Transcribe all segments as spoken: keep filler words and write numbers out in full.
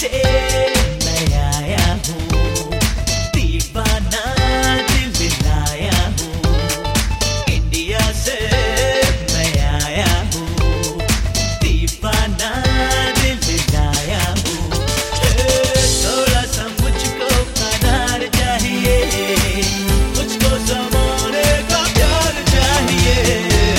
से मैं आया हूँ, दीवाना दिल लाया हूँ। इंडिया से मैं आया हूँ, दीवाना दिल लाया हूँ। थोड़ा सा मुझको करार चाहिए, मुझको ज़माने का प्यार चाहिए।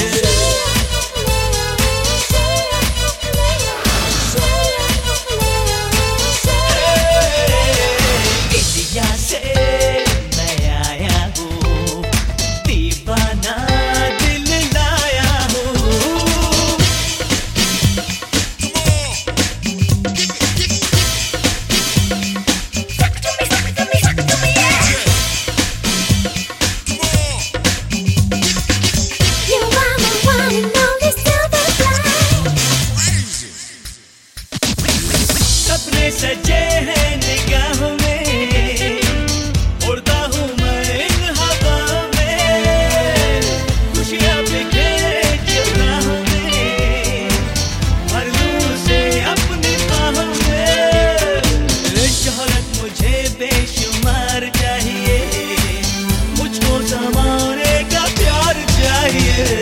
सपने सजे हैं निगाहों में, उड़ता हूँ मैं इन हवा में। खुशियाँ बिखेरे राहों में, भर लूं उसे अपनी बाहों में। शोहरत मुझे बेशुमार चाहिए, मुझको ज़माने का प्यार चाहिए।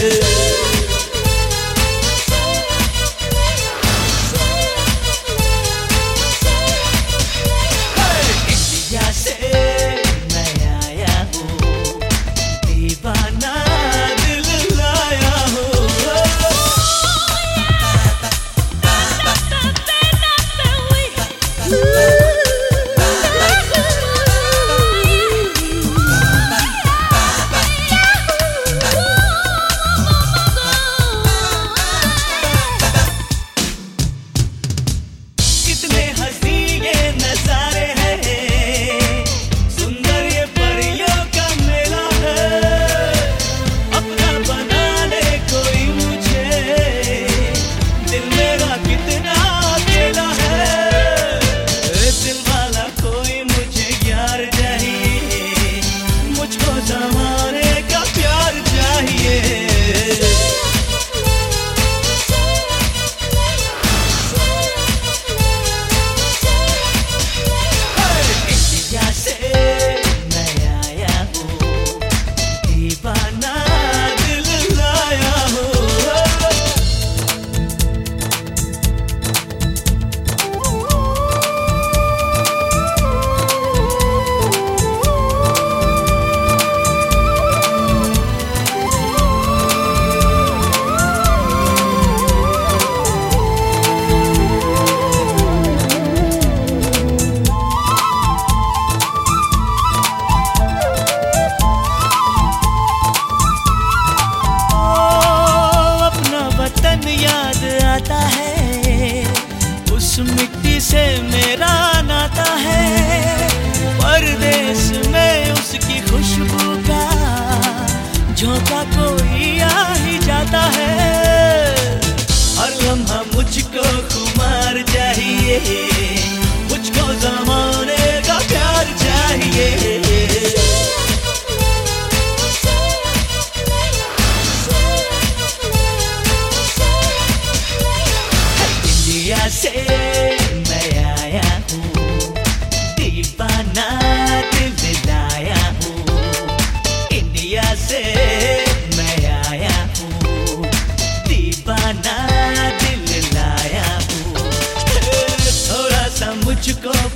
आता है, उस मिट्टी से मेरा नाता है। परदेश में उसकी खुशबू का झोंका कोई आ ही जाता है। हर लम्हा मुझको खुमार चाहिए, मुझको ज़माने का प्यार चाहिए। से मैं आया हूँ, दीवाना दिल लाया हूँ। इंडिया से मैं आया हूँ, दीवाना दिल लाया हूँ। थोड़ा सा मुझको